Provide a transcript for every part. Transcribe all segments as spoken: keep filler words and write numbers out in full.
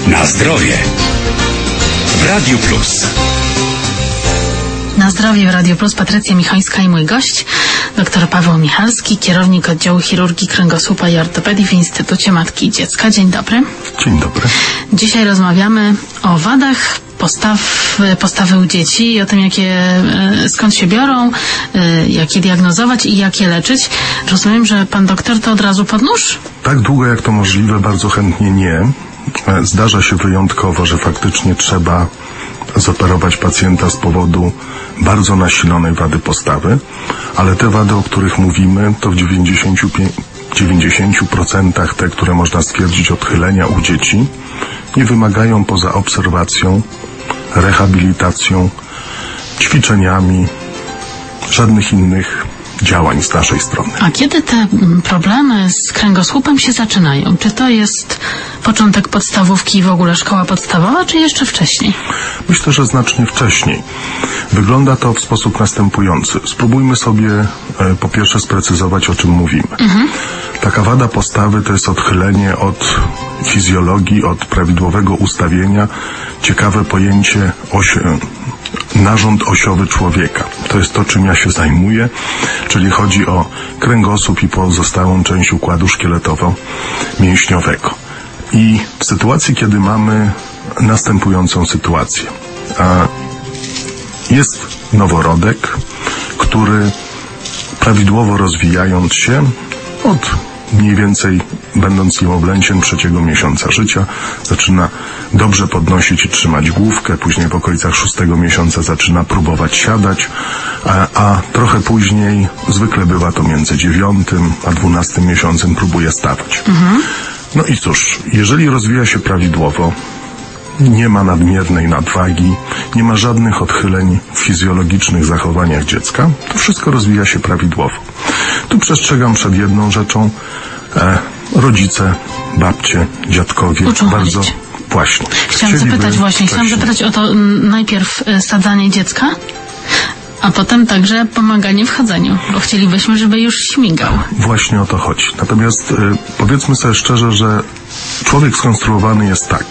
Na zdrowie. W Radiu Plus. Na zdrowie w Radiu Plus Patrycja Michańska i mój gość, dr Paweł Michalski, kierownik oddziału chirurgii kręgosłupa i ortopedii w Instytucie Matki i Dziecka. Dzień dobry. Dzień dobry. Dzisiaj rozmawiamy o wadach postaw, postawy u dzieci i o tym, jakie, skąd się biorą, jak je diagnozować i jak je leczyć. Rozumiem, że pan doktor to od razu pod nóż? Tak długo jak to możliwe, bardzo chętnie nie. Zdarza się wyjątkowo, że faktycznie trzeba zoperować pacjenta z powodu bardzo nasilonej wady postawy, ale te wady, o których mówimy, to w dziewięćdziesięciu procentach te, które można stwierdzić odchylenia u dzieci, nie wymagają poza obserwacją, rehabilitacją, ćwiczeniami, żadnych innych działań z naszej strony. A kiedy te problemy z kręgosłupem się zaczynają? Czy to jest początek podstawówki i w ogóle szkoła podstawowa, czy jeszcze wcześniej? Myślę, że znacznie wcześniej. Wygląda to w sposób następujący. Spróbujmy sobie e, po pierwsze sprecyzować, o czym mówimy. Mhm. Taka wada postawy to jest odchylenie od fizjologii, od prawidłowego ustawienia. Ciekawe pojęcie osi, narząd osiowy człowieka. To jest to, czym ja się zajmuję, czyli chodzi o kręgosłup i pozostałą część układu szkieletowo-mięśniowego. I w sytuacji, kiedy mamy następującą sytuację. Jest noworodek, który prawidłowo rozwijając się od mniej więcej będąc niemowlęciem trzeciego miesiąca życia, zaczyna dobrze podnosić i trzymać główkę, później w okolicach szóstego miesiąca zaczyna próbować siadać, a, a trochę później, zwykle bywa to między dziewiątym a dwunastym miesiącem, próbuje stawać. Mhm. No i cóż, jeżeli rozwija się prawidłowo, nie ma nadmiernej nadwagi, nie ma żadnych odchyleń w fizjologicznych zachowaniach dziecka, to wszystko rozwija się prawidłowo. Tu przestrzegam przed jedną rzeczą. E, rodzice, babcie, dziadkowie Uczą bardzo chodzić. Właśnie. Chciałam zapytać właśnie, chciałam zapytać o to m, najpierw e, sadzanie dziecka, a potem także pomaganie w chodzeniu, bo chcielibyśmy, żeby już śmigał. Właśnie o to chodzi. Natomiast y, powiedzmy sobie szczerze, że człowiek skonstruowany jest tak,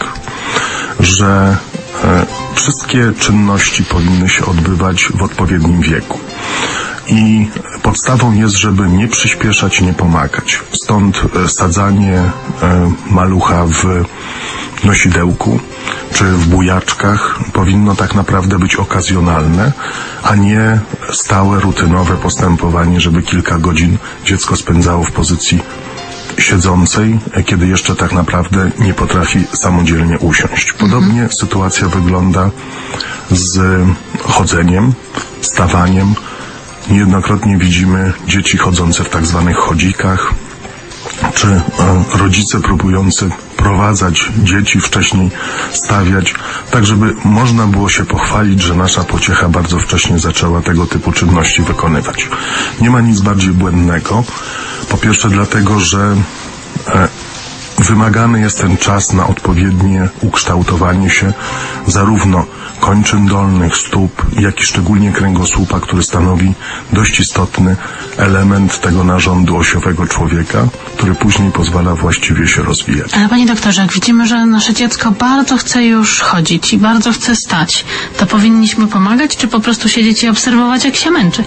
że y, wszystkie czynności powinny się odbywać w odpowiednim wieku. I podstawą jest, żeby nie przyspieszać, nie pomagać. Stąd y, sadzanie y, malucha w nosidełku czy w bujaczkach powinno tak naprawdę być okazjonalne, a nie stałe, rutynowe postępowanie, żeby kilka godzin dziecko spędzało w pozycji siedzącej, kiedy jeszcze tak naprawdę nie potrafi samodzielnie usiąść. Podobnie mhm. sytuacja wygląda z chodzeniem, stawaniem. Niejednokrotnie widzimy dzieci chodzące w tak zwanych chodzikach, czy e, rodzice próbujący prowadzać dzieci, wcześniej stawiać, tak żeby można było się pochwalić, że nasza pociecha bardzo wcześnie zaczęła tego typu czynności wykonywać. Nie ma nic bardziej błędnego. Po pierwsze dlatego, że e, wymagany jest ten czas na odpowiednie ukształtowanie się zarówno kończyn dolnych, stóp, jak i szczególnie kręgosłupa, który stanowi dość istotny element tego narządu osiowego człowieka, który później pozwala właściwie się rozwijać. Ale panie doktorze, jak widzimy, że nasze dziecko bardzo chce już chodzić i bardzo chce stać, to powinniśmy pomagać, czy po prostu siedzieć i obserwować, jak się męczy?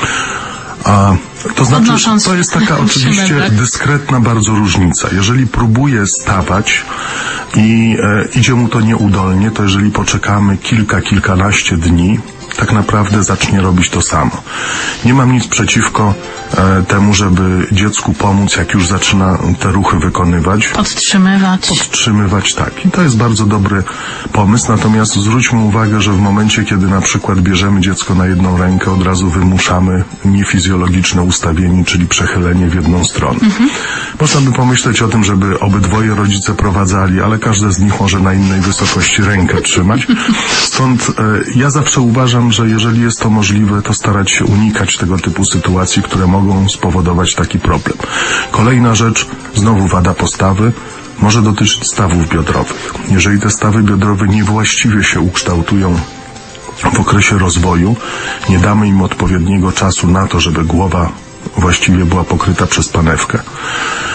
A to znaczy, to jest taka oczywiście dyskretna bardzo różnica. Jeżeli próbuje stawać i e, idzie mu to nieudolnie, to jeżeli poczekamy kilka, kilkanaście dni, tak naprawdę zacznie robić to samo. Nie mam nic przeciwko e, temu, żeby dziecku pomóc, jak już zaczyna te ruchy wykonywać. Podtrzymywać. Podtrzymywać, tak. I to jest bardzo dobry pomysł. Natomiast zwróćmy uwagę, że w momencie, kiedy na przykład bierzemy dziecko na jedną rękę, od razu wymuszamy niefizjologiczne ustawienie, czyli przechylenie w jedną stronę. Mhm. Można by pomyśleć o tym, żeby obydwoje rodzice prowadzali, ale każdy z nich może na innej wysokości rękę trzymać. Stąd e, ja zawsze uważam, że jeżeli jest to możliwe, to starać się unikać tego typu sytuacji, które mogą spowodować taki problem. Kolejna rzecz, znowu wada postawy, może dotyczyć stawów biodrowych. Jeżeli te stawy biodrowe niewłaściwie się ukształtują w okresie rozwoju, nie damy im odpowiedniego czasu na to, żeby głowa właściwie była pokryta przez panewkę,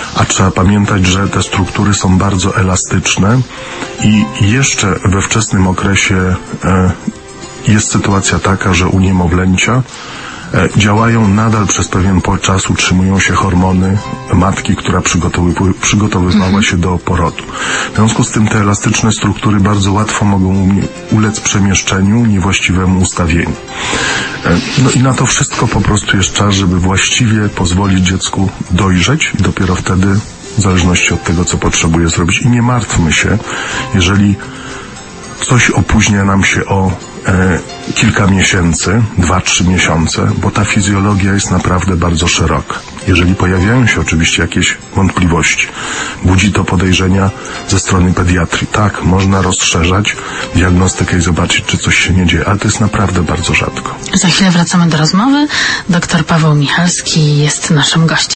a trzeba pamiętać, że te struktury są bardzo elastyczne i jeszcze we wczesnym okresie e, jest sytuacja taka, że u niemowlęcia e, działają nadal przez pewien czas, utrzymują się hormony matki, która przygotowy, przygotowywała mhm. się do porodu. W związku z tym te elastyczne struktury bardzo łatwo mogą ulec przemieszczeniu, niewłaściwemu ustawieniu. E, no i na to wszystko po prostu jest czas, żeby właściwie pozwolić dziecku dojrzeć i dopiero wtedy, w zależności od tego, co potrzebuje zrobić. I nie martwmy się, jeżeli coś opóźnia nam się o e, kilka miesięcy, dwa, trzy miesiące, bo ta fizjologia jest naprawdę bardzo szeroka. Jeżeli pojawiają się oczywiście jakieś wątpliwości, budzi to podejrzenia ze strony pediatrii. Tak, można rozszerzać diagnostykę i zobaczyć, czy coś się nie dzieje, ale to jest naprawdę bardzo rzadko. Za chwilę wracamy do rozmowy. Doktor Paweł Michalski jest naszym gościem.